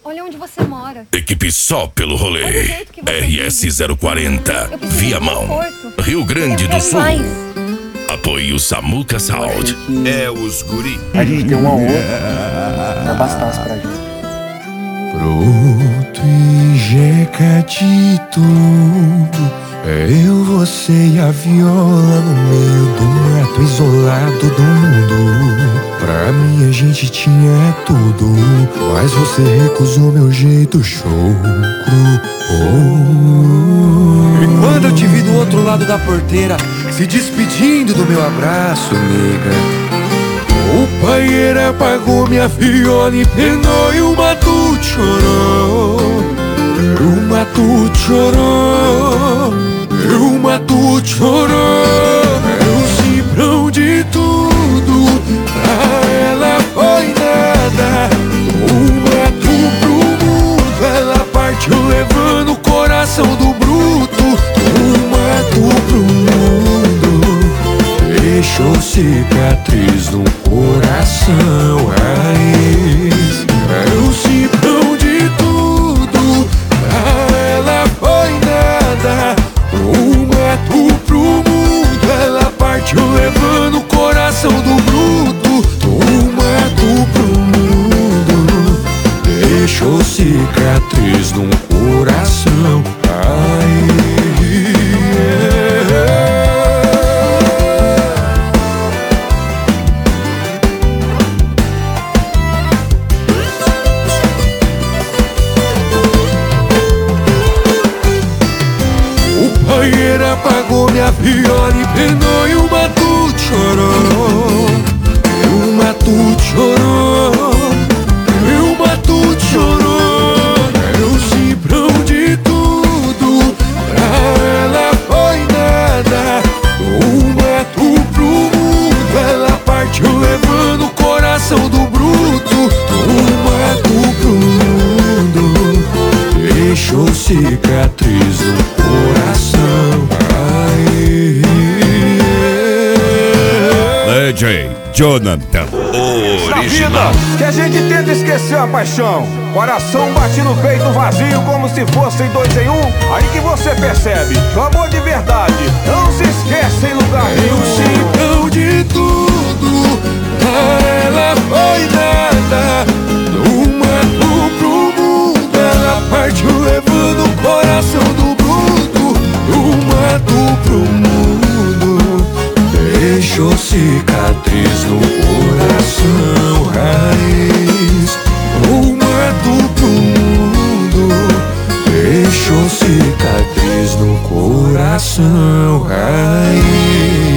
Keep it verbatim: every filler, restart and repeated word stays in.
Olha onde você mora. Equipe só pelo rolê. Olha o jeito que você R S zero quarenta, Eu preciso de Viamão, conforto. Rio Grande Eu do quero Sul. mais. Apoio Samuca Sound. É os guri. A gente tem um ao outro, vai bastasse pra gente. Pronto e jeca de tudo. É eu, você e a viola no meio do mato, isolado do mundo. Pra mim a gente tinha tudo, mas você recusou meu jeito chucro. Oh. E quando eu te vi do outro lado da porteira, se despedindo do meu abraço, nega, o paieiro apagou minha viola e penou e o matuto chorou. O matuto chorou, o matuto chorou. Eu cifrão de tudo, pra ela foi nada. O mato pro mundo, ela partiu levando o coração do bruto. O mato pro mundo, deixou cicatriz no coração. Raiz, eu cifrão de tudo, pra ela foi nada. O mato pro mundo, ela partiu levando o coração do bruto. O mato pro mundo, deixou cicatriz no coração. Ai, apagou minha viola e penou e o matuto chorou. E o matuto chorou, e o matuto chorou. Eu cifrão de tudo, pra ela foi nada. O mato pro mundo, ela partiu levando o coração do bruto. O mato pro mundo, deixou cicatriz no coração. D J Jonathan, Na vida, que a gente tenta esquecer a paixão. Coração bate no peito vazio como se fossem dois em um. Aí que você percebe que o amor de verdade não se esquece em lugar nenhum. Cifrão de tudo, pra ela foi nada. Do mato pro mundo, ela partiu levando o coração do bruto. Do mato pro mundo, deixou cicatriz no coração. Raiz, o mato pro mundo, deixou cicatriz no coração. Raiz.